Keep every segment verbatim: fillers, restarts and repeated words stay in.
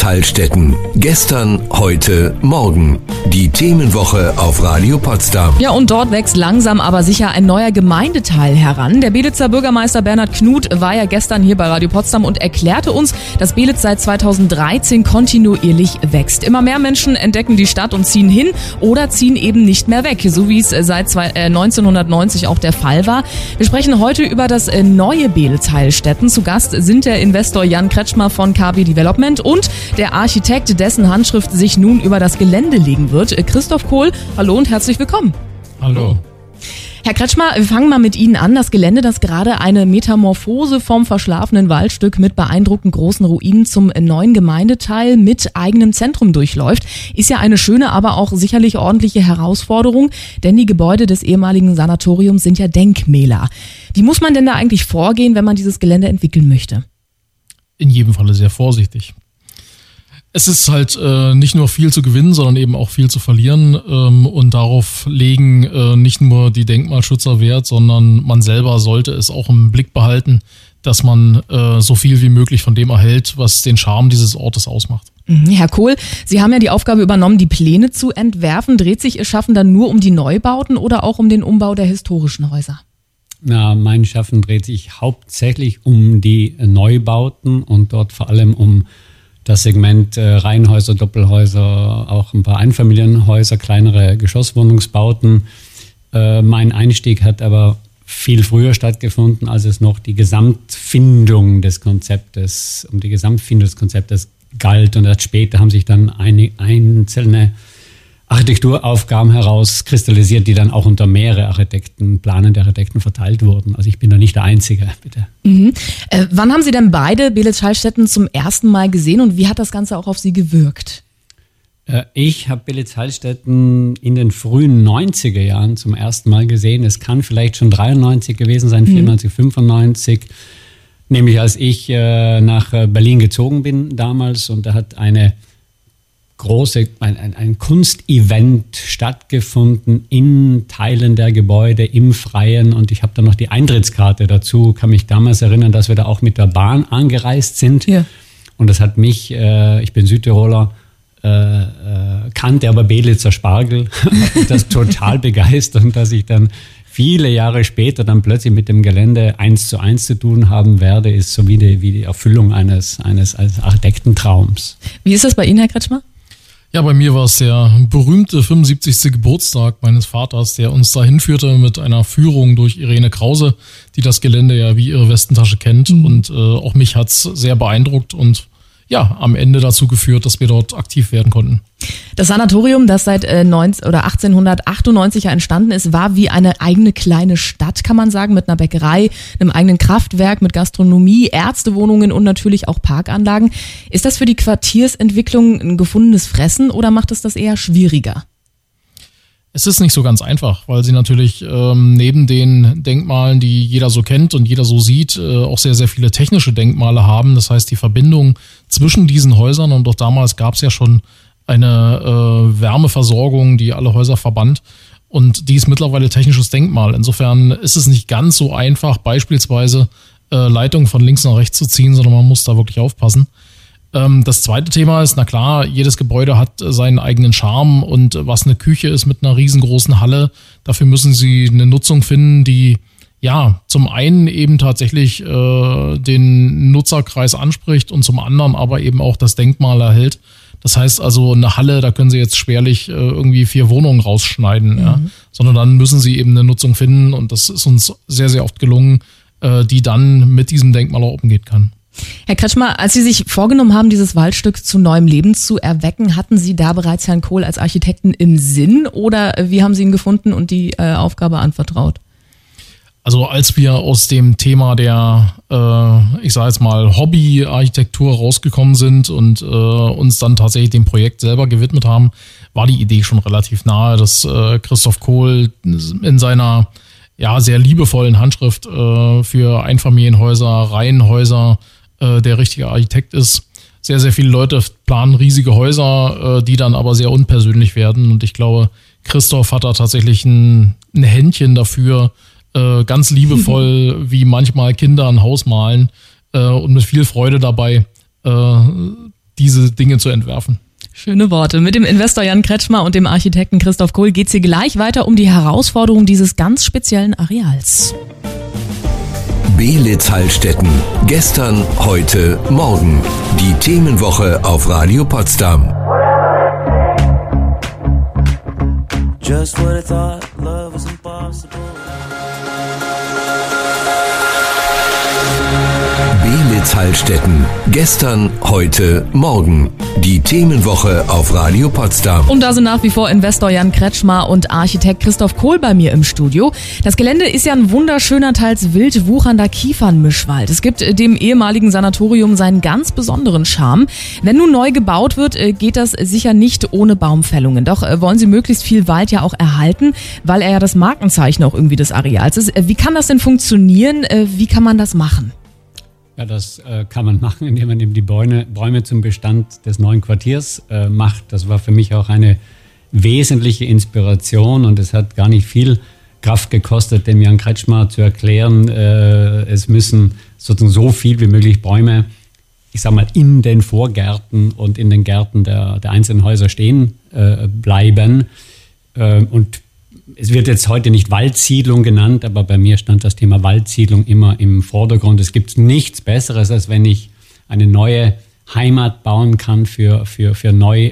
Beelitz-Heilstätten. Gestern, heute, morgen. Die Themenwoche auf Radio Potsdam. Ja, und dort wächst langsam aber sicher ein neuer Gemeindeteil heran. Der Beelitzer Bürgermeister Bernhard Knuth war ja gestern hier bei Radio Potsdam und erklärte uns, dass Beelitz seit zweitausenddreizehn kontinuierlich wächst. Immer mehr Menschen entdecken die Stadt und ziehen hin oder ziehen eben nicht mehr weg, so wie es seit neunzehnhundertneunzig auch der Fall war. Wir sprechen heute über das neue Beelitz-Heilstätten. Zu Gast sind der Investor Jan Kretschmer von K B Development und der Architekt, dessen Handschrift sich nun über das Gelände legen wird, Christoph Kohl. Hallo und herzlich willkommen. Hallo. Herr Kretschmer, wir fangen mal mit Ihnen an. Das Gelände, das gerade eine Metamorphose vom verschlafenen Waldstück mit beeindruckend großen Ruinen zum neuen Gemeindeteil mit eigenem Zentrum durchläuft, ist ja eine schöne, aber auch sicherlich ordentliche Herausforderung, denn die Gebäude des ehemaligen Sanatoriums sind ja Denkmäler. Wie muss man denn da eigentlich vorgehen, wenn man dieses Gelände entwickeln möchte? In jedem Falle sehr vorsichtig. Es ist halt äh, nicht nur viel zu gewinnen, sondern eben auch viel zu verlieren. Ähm, und darauf legen äh, nicht nur die Denkmalschützer Wert, sondern man selber sollte es auch im Blick behalten, dass man äh, so viel wie möglich von dem erhält, was den Charme dieses Ortes ausmacht. Herr Kohl, Sie haben ja die Aufgabe übernommen, die Pläne zu entwerfen. Dreht sich Ihr Schaffen dann nur um die Neubauten oder auch um den Umbau der historischen Häuser? Na, mein Schaffen dreht sich hauptsächlich um die Neubauten und dort vor allem um das Segment äh, Reihenhäuser, Doppelhäuser, auch ein paar Einfamilienhäuser, kleinere Geschosswohnungsbauten. Äh, mein Einstieg hat aber viel früher stattgefunden, als es noch die Gesamtfindung des Konzeptes, um die Gesamtfindung des Konzeptes galt. Und erst später haben sich dann eine, einzelne Architekturaufgaben herauskristallisiert, die dann auch unter mehrere Architekten, planende Architekten verteilt wurden. Also ich bin da nicht der Einzige, bitte. Mhm. Äh, wann haben Sie denn beide Beelitz-Heilstätten zum ersten Mal gesehen und wie hat das Ganze auch auf Sie gewirkt? Äh, ich habe Beelitz-Heilstätten in den frühen neunziger Jahren zum ersten Mal gesehen. Es kann vielleicht schon dreiundneunzig gewesen sein, vierundneunzig, mhm. fünfundneunzig. Nämlich als ich äh, nach Berlin gezogen bin damals und da hat eine große, ein, ein, ein Kunstevent stattgefunden in Teilen der Gebäude, im Freien und ich habe dann noch die Eintrittskarte dazu, kann mich damals erinnern, dass wir da auch mit der Bahn angereist sind ja. Und das hat mich, äh, ich bin Südtiroler, äh, äh, kannte aber Beelitzer Spargel, hat mich das total begeistert und dass ich dann viele Jahre später dann plötzlich mit dem Gelände eins zu eins zu tun haben werde, ist so wie die, wie die Erfüllung eines, eines, eines Architektentraums. Wie ist das bei Ihnen, Herr Kretschmer? Ja, bei mir war es der berühmte fünfundsiebzigste Geburtstag meines Vaters, der uns dahin führte mit einer Führung durch Irene Krause, die das Gelände ja wie ihre Westentasche kennt. Mhm. Und äh, auch mich hat's sehr beeindruckt und ja, am Ende dazu geführt, dass wir dort aktiv werden konnten. Das Sanatorium, das seit äh, neunzehn oder achtzehnhundertachtundneunzig ja entstanden ist, war wie eine eigene kleine Stadt, kann man sagen, mit einer Bäckerei, einem eigenen Kraftwerk, mit Gastronomie, Ärztewohnungen und natürlich auch Parkanlagen. Ist das für die Quartiersentwicklung ein gefundenes Fressen oder macht es das eher schwieriger? Es ist nicht so ganz einfach, weil sie natürlich ähm, neben den Denkmalen, die jeder so kennt und jeder so sieht, äh, auch sehr, sehr viele technische Denkmale haben. Das heißt, die Verbindung zwischen diesen Häusern und auch damals gab es ja schon eine äh, Wärmeversorgung, die alle Häuser verband und die ist mittlerweile technisches Denkmal. Insofern ist es nicht ganz so einfach, beispielsweise äh, Leitungen von links nach rechts zu ziehen, sondern man muss da wirklich aufpassen. Das zweite Thema ist, na klar, jedes Gebäude hat seinen eigenen Charme und was eine Küche ist mit einer riesengroßen Halle, dafür müssen sie eine Nutzung finden, die ja zum einen eben tatsächlich äh, den Nutzerkreis anspricht und zum anderen aber eben auch das Denkmal erhält. Das heißt also, eine Halle, da können sie jetzt schwerlich äh, irgendwie vier Wohnungen rausschneiden, mhm. ja, sondern dann müssen sie eben eine Nutzung finden und das ist uns sehr, sehr oft gelungen, äh, die dann mit diesem Denkmal auch umgehen kann. Herr Kretschmer, als Sie sich vorgenommen haben, dieses Waldstück zu neuem Leben zu erwecken, hatten Sie da bereits Herrn Kohl als Architekten im Sinn oder wie haben Sie ihn gefunden und die äh, Aufgabe anvertraut? Also als wir aus dem Thema der, äh, ich sage jetzt mal, Hobby-Architektur rausgekommen sind und äh, uns dann tatsächlich dem Projekt selber gewidmet haben, war die Idee schon relativ nahe, dass äh, Christoph Kohl in seiner ja sehr liebevollen Handschrift äh, für Einfamilienhäuser, Reihenhäuser, der richtige Architekt ist. Sehr, sehr viele Leute planen riesige Häuser, die dann aber sehr unpersönlich werden. Und ich glaube, Christoph hat da tatsächlich ein, ein Händchen dafür, ganz liebevoll, wie manchmal Kinder ein Haus malen und mit viel Freude dabei, diese Dinge zu entwerfen. Schöne Worte. Mit dem Investor Jan Kretschmer und dem Architekten Christoph Kohl geht's hier gleich weiter um die Herausforderung dieses ganz speziellen Areals. Beelitz-Hallstetten. Gestern, heute, morgen. Die Themenwoche auf Radio Potsdam. Just when I thought love was impossible. Beelitz-Hallstetten. Gestern, heute, morgen. Die Themenwoche auf Radio Potsdam. Und da sind nach wie vor Investor Jan Kretschmer und Architekt Christoph Kohl bei mir im Studio. Das Gelände ist ja ein wunderschöner, teils wild wuchernder Kiefernmischwald. Es gibt dem ehemaligen Sanatorium seinen ganz besonderen Charme. Wenn nun neu gebaut wird, geht das sicher nicht ohne Baumfällungen. Doch wollen Sie möglichst viel Wald ja auch erhalten, weil er ja das Markenzeichen auch irgendwie des Areals ist. Wie kann das denn funktionieren? Wie kann man das machen? Ja, das äh, kann man machen, indem man eben die Bäume, Bäume zum Bestand des neuen Quartiers äh, macht. Das war für mich auch eine wesentliche Inspiration und es hat gar nicht viel Kraft gekostet, dem Jan Kretschmer zu erklären, äh, es müssen sozusagen so viel wie möglich Bäume, ich sag mal, in den Vorgärten und in den Gärten der, der einzelnen Häuser stehen äh, bleiben. Äh, und es wird jetzt heute nicht Waldsiedlung genannt, aber bei mir stand das Thema Waldsiedlung immer im Vordergrund. Es gibt nichts Besseres, als wenn ich eine neue Heimat bauen kann für, für, für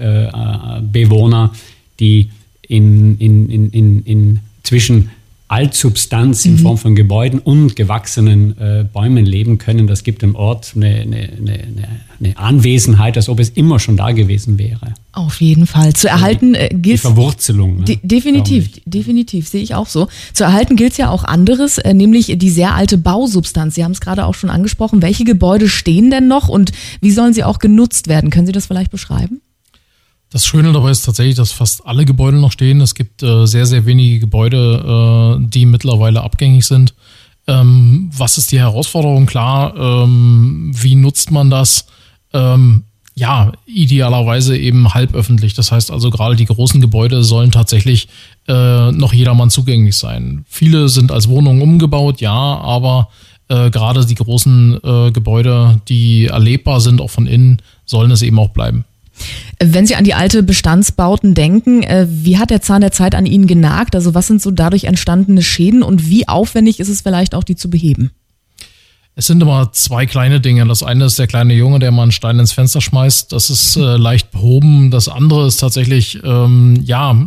Neubewohner, die in, in, in, in, in zwischen Altsubstanz in Form von Gebäuden und gewachsenen äh, Bäumen leben können. Das gibt dem Ort eine, eine, eine, eine Anwesenheit, als ob es immer schon da gewesen wäre. Auf jeden Fall. Zu erhalten äh, gilt die Verwurzelung. Ne? De- definitiv, definitiv, sehe ich auch so. Zu erhalten gilt es ja auch anderes, äh, nämlich die sehr alte Bausubstanz. Sie haben es gerade auch schon angesprochen. Welche Gebäude stehen denn noch und wie sollen sie auch genutzt werden? Können Sie das vielleicht beschreiben? Das Schöne dabei ist tatsächlich, dass fast alle Gebäude noch stehen. Es gibt äh, sehr, sehr wenige Gebäude, äh, die mittlerweile abgängig sind. Ähm, was ist die Herausforderung? Klar, ähm, wie nutzt man das? Ähm, ja, idealerweise eben halböffentlich. Das heißt also, gerade die großen Gebäude sollen tatsächlich äh, noch jedermann zugänglich sein. Viele sind als Wohnungen umgebaut, ja, aber äh, gerade die großen äh, Gebäude, die erlebbar sind, auch von innen, sollen es eben auch bleiben. Wenn Sie an die alte Bestandsbauten denken, wie hat der Zahn der Zeit an Ihnen genagt? Also was sind so dadurch entstandene Schäden und wie aufwendig ist es vielleicht auch, die zu beheben? Es sind immer zwei kleine Dinge. Das eine ist der kleine Junge, der mal einen Stein ins Fenster schmeißt. Das ist äh, leicht behoben. Das andere ist tatsächlich, ähm, ja,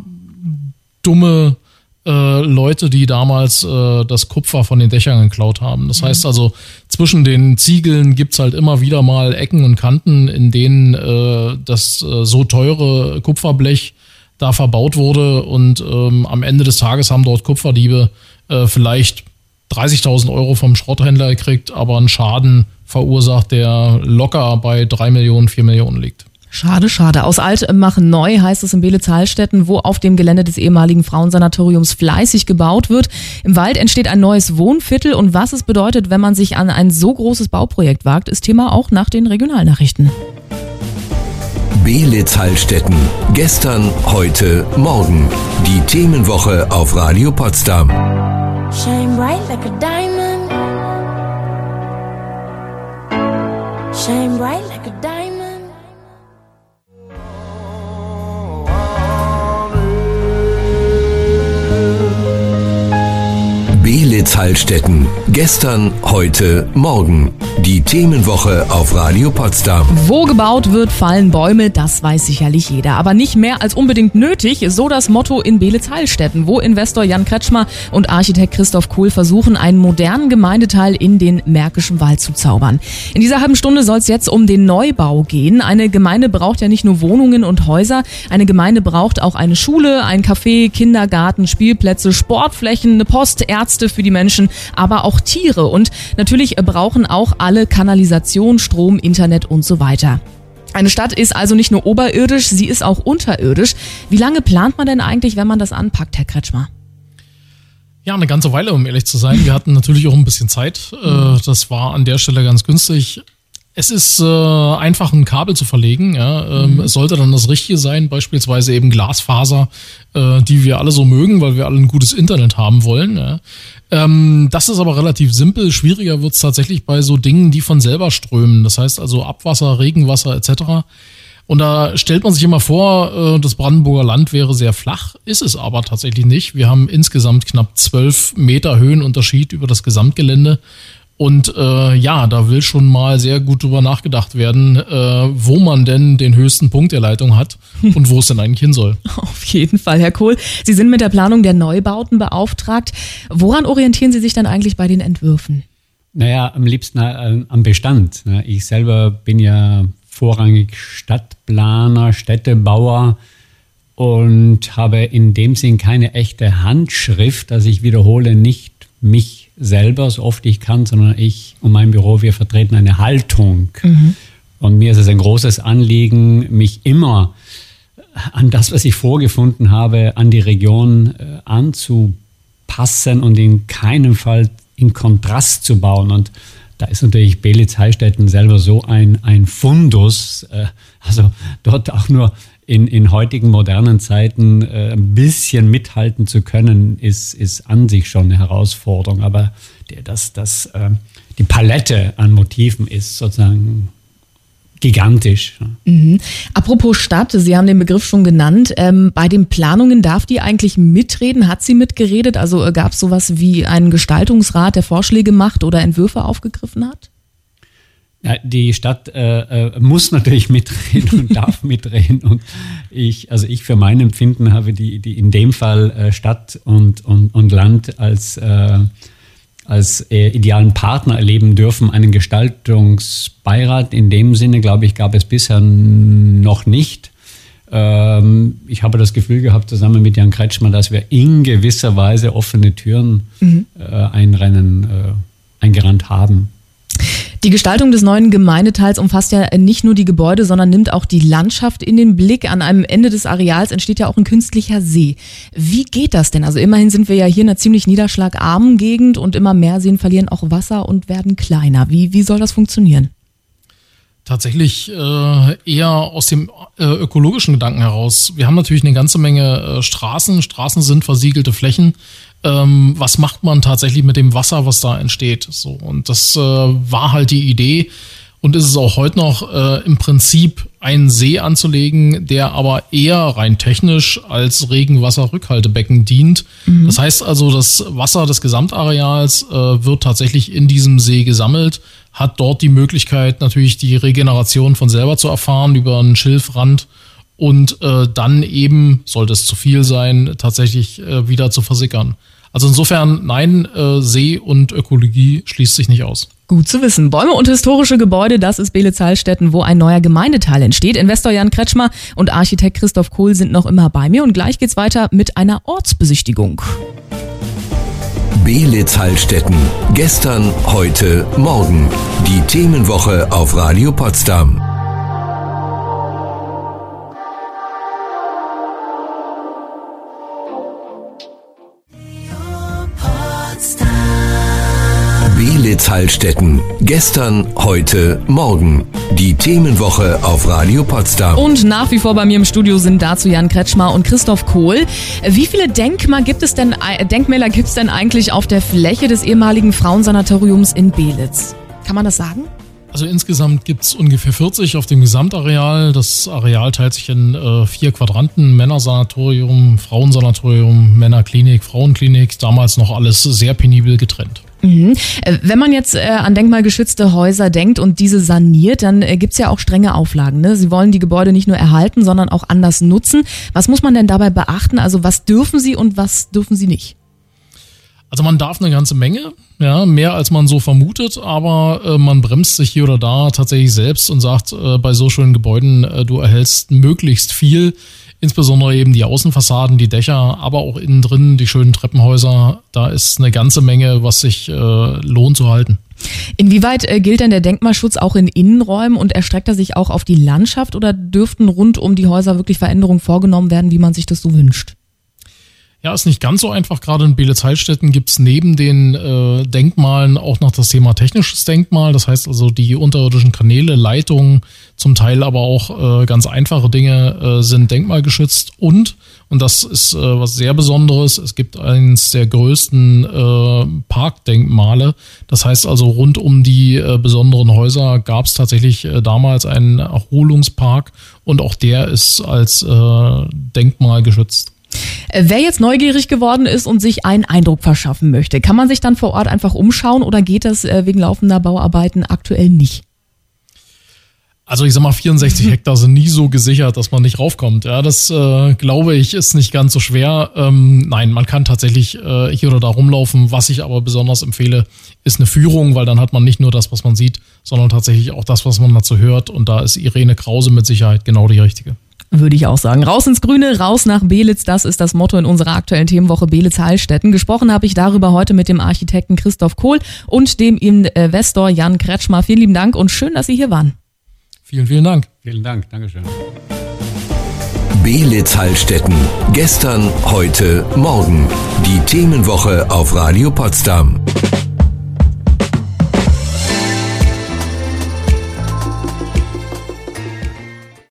dumme äh, Leute, die damals äh, das Kupfer von den Dächern geklaut haben. Das heißt also, zwischen den Ziegeln gibt's halt immer wieder mal Ecken und Kanten, in denen äh, das äh, so teure Kupferblech da verbaut wurde. Und ähm, am Ende des Tages haben dort Kupferdiebe äh, vielleicht dreißigtausend Euro vom Schrotthändler gekriegt, aber einen Schaden verursacht, der locker bei drei Millionen, vier Millionen liegt. Schade, schade. Aus alt machen neu heißt es in Beelitz-Hallstetten, wo auf dem Gelände des ehemaligen Frauensanatoriums fleißig gebaut wird. Im Wald entsteht ein neues Wohnviertel und was es bedeutet, wenn man sich an ein so großes Bauprojekt wagt, ist Thema auch nach den Regionalnachrichten. Beelitz-Hallstetten. Gestern, heute, morgen. Die Themenwoche auf Radio Potsdam. Shine bright like a diamond. Shine bright like a diamond. Beelitz-Hallstetten. Gestern, heute, morgen. Die Themenwoche auf Radio Potsdam. Wo gebaut wird, fallen Bäume, das weiß sicherlich jeder. Aber nicht mehr als unbedingt nötig, so das Motto in Beelitz-Hallstetten, wo Investor Jan Kretschmer und Architekt Christoph Kohl versuchen, einen modernen Gemeindeteil in den Märkischen Wald zu zaubern. In dieser halben Stunde soll es jetzt um den Neubau gehen. Eine Gemeinde braucht ja nicht nur Wohnungen und Häuser, eine Gemeinde braucht auch eine Schule, ein Café, Kindergarten, Spielplätze, Sportflächen, eine Post, Ärzte für die Menschen, aber auch Tiere. Und natürlich brauchen auch alle Kanalisation, Strom, Internet und so weiter. Eine Stadt ist also nicht nur oberirdisch, sie ist auch unterirdisch. Wie lange plant man denn eigentlich, wenn man das anpackt, Herr Kretschmer? Ja, eine ganze Weile, um ehrlich zu sein. Wir hatten natürlich auch ein bisschen Zeit. Das war an der Stelle ganz günstig. Es ist äh, einfach ein Kabel zu verlegen. Ja. Ähm, mhm. Es sollte dann das Richtige sein, beispielsweise eben Glasfaser, äh, die wir alle so mögen, weil wir alle ein gutes Internet haben wollen. Ja. Ähm, das ist aber relativ simpel. Schwieriger wird's tatsächlich bei so Dingen, die von selber strömen. Das heißt also Abwasser, Regenwasser et cetera. Und da stellt man sich immer vor, äh, das Brandenburger Land wäre sehr flach. Ist es aber tatsächlich nicht. Wir haben insgesamt knapp zwölf Meter Höhenunterschied über das Gesamtgelände. Und äh, ja, da will schon mal sehr gut drüber nachgedacht werden, äh, wo man denn den höchsten Punkt der Leitung hat und wo es denn eigentlich hin soll. Auf jeden Fall, Herr Kohl. Sie sind mit der Planung der Neubauten beauftragt. Woran orientieren Sie sich dann eigentlich bei den Entwürfen? Naja, am liebsten äh, am Bestand. Ich selber bin ja vorrangig Stadtplaner, Städtebauer und habe in dem Sinn keine echte Handschrift. Also ich wiederhole nicht mich selber, so oft ich kann, sondern ich und mein Büro, wir vertreten eine Haltung. Mhm. Und mir ist es ein großes Anliegen, mich immer an das, was ich vorgefunden habe, an die Region äh, anzupassen und in keinem Fall in Kontrast zu bauen. Und da ist natürlich Beelitz-Heilstätten selber so ein, ein Fundus, äh, also dort auch nur in, in heutigen modernen Zeiten äh, ein bisschen mithalten zu können, ist, ist an sich schon eine Herausforderung. Aber der, das, das, äh, die Palette an Motiven ist sozusagen gigantisch. Mhm. Apropos Stadt, Sie haben den Begriff schon genannt. Ähm, bei den Planungen darf die eigentlich mitreden? Hat sie mitgeredet? Also äh, gab es sowas wie einen Gestaltungsrat, der Vorschläge macht oder Entwürfe aufgegriffen hat? Ja, die Stadt äh, äh, muss natürlich mitreden und darf mitreden. Und ich, also ich für mein Empfinden habe die, die in dem Fall äh, Stadt und, und, und Land als, äh, als äh, idealen Partner erleben dürfen. Einen Gestaltungsbeirat in dem Sinne, glaube ich, gab es bisher noch nicht. Ähm, ich habe das Gefühl gehabt, zusammen mit Jan Kretschmer, dass wir in gewisser Weise offene Türen mhm. äh, einrennen, äh, eingerannt haben. Die Gestaltung des neuen Gemeindeteils umfasst ja nicht nur die Gebäude, sondern nimmt auch die Landschaft in den Blick. An einem Ende des Areals entsteht ja auch ein künstlicher See. Wie geht das denn? Also immerhin sind wir ja hier in einer ziemlich niederschlagarmen Gegend und immer mehr Seen verlieren auch Wasser und werden kleiner. Wie, wie soll das funktionieren? Tatsächlich äh, eher aus dem äh, ökologischen Gedanken heraus. Wir haben natürlich eine ganze Menge äh, Straßen. Straßen sind versiegelte Flächen. Ähm, was macht man tatsächlich mit dem Wasser, was da entsteht? So, und das äh, war halt die Idee. Und ist es auch heute noch äh, im Prinzip einen See anzulegen, der aber eher rein technisch als Regenwasserrückhaltebecken dient. Mhm. Das heißt also, das Wasser des Gesamtareals äh, wird tatsächlich in diesem See gesammelt, hat dort die Möglichkeit, natürlich die Regeneration von selber zu erfahren über einen Schilfrand und äh, dann eben, sollte es zu viel sein, tatsächlich äh, wieder zu versickern. Also insofern, nein, äh, See und Ökologie schließt sich nicht aus. Gut zu wissen. Bäume und historische Gebäude, das ist Beelitz-Heilstätten, wo ein neuer Gemeindeteil entsteht. Investor Jan Kretschmer und Architekt Christoph Kohl sind noch immer bei mir und gleich geht's weiter mit einer Ortsbesichtigung. Beelitz-Heilstätten. Gestern, heute, morgen. Die Themenwoche auf Radio Potsdam. Beelitz-Heilstätten. Gestern, heute, morgen. Die Themenwoche auf Radio Potsdam. Und nach wie vor bei mir im Studio sind dazu Jan Kretschmer und Christoph Kohl. Wie viele Denkmal gibt es denn, Denkmäler gibt es denn eigentlich auf der Fläche des ehemaligen Frauensanatoriums in Beelitz? Kann man das sagen? Also insgesamt gibt's ungefähr vierzig auf dem Gesamtareal. Das Areal teilt sich in äh, vier Quadranten. Männersanatorium, Frauensanatorium, Männerklinik, Frauenklinik. Damals noch alles sehr penibel getrennt. Mhm. Wenn man jetzt äh, an denkmalgeschützte Häuser denkt und diese saniert, dann äh, gibt's ja auch strenge Auflagen, ne? Sie wollen die Gebäude nicht nur erhalten, sondern auch anders nutzen. Was muss man denn dabei beachten? Also was dürfen sie und was dürfen sie nicht? Also man darf eine ganze Menge, ja, mehr als man so vermutet, aber äh, man bremst sich hier oder da tatsächlich selbst und sagt, äh, bei so schönen Gebäuden, äh, du erhältst möglichst viel, insbesondere eben die Außenfassaden, die Dächer, aber auch innen drin die schönen Treppenhäuser. Da ist eine ganze Menge, was sich äh, lohnt zu halten. Inwieweit äh, gilt denn der Denkmalschutz auch in Innenräumen und erstreckt er sich auch auf die Landschaft oder dürften rund um die Häuser wirklich Veränderungen vorgenommen werden, wie man sich das so wünscht? Ja, ist nicht ganz so einfach. Gerade in Beelitz-Heilstätten gibt's neben den äh, Denkmalen auch noch das Thema technisches Denkmal. Das heißt also die unterirdischen Kanäle, Leitungen, zum Teil aber auch äh, ganz einfache Dinge äh, sind denkmalgeschützt. Und, und das ist äh, was sehr Besonderes, es gibt eines der größten äh, Parkdenkmale. Das heißt also rund um die äh, besonderen Häuser gab's tatsächlich äh, damals einen Erholungspark und auch der ist als äh, Denkmal geschützt. Wer jetzt neugierig geworden ist und sich einen Eindruck verschaffen möchte, kann man sich dann vor Ort einfach umschauen oder geht das wegen laufender Bauarbeiten aktuell nicht? Also ich sag mal, vierundsechzig Hektar sind nie so gesichert, dass man nicht raufkommt. Ja, das äh, glaube ich ist nicht ganz so schwer. Ähm, nein, man kann tatsächlich äh, hier oder da rumlaufen. Was ich aber besonders empfehle, ist eine Führung, weil dann hat man nicht nur das, was man sieht, sondern tatsächlich auch das, was man dazu hört. Und da ist Irene Krause mit Sicherheit genau die richtige. Würde ich auch sagen. Raus ins Grüne, raus nach Beelitz, das ist das Motto in unserer aktuellen Themenwoche Beelitz-Heilstätten. Gesprochen habe ich darüber heute mit dem Architekten Christoph Kohl und dem Investor Jan Kretschmer. Vielen lieben Dank und schön, dass Sie hier waren. Vielen, vielen Dank. Vielen Dank, Dankeschön. Beelitz-Heilstätten. Gestern, heute, morgen. Die Themenwoche auf Radio Potsdam.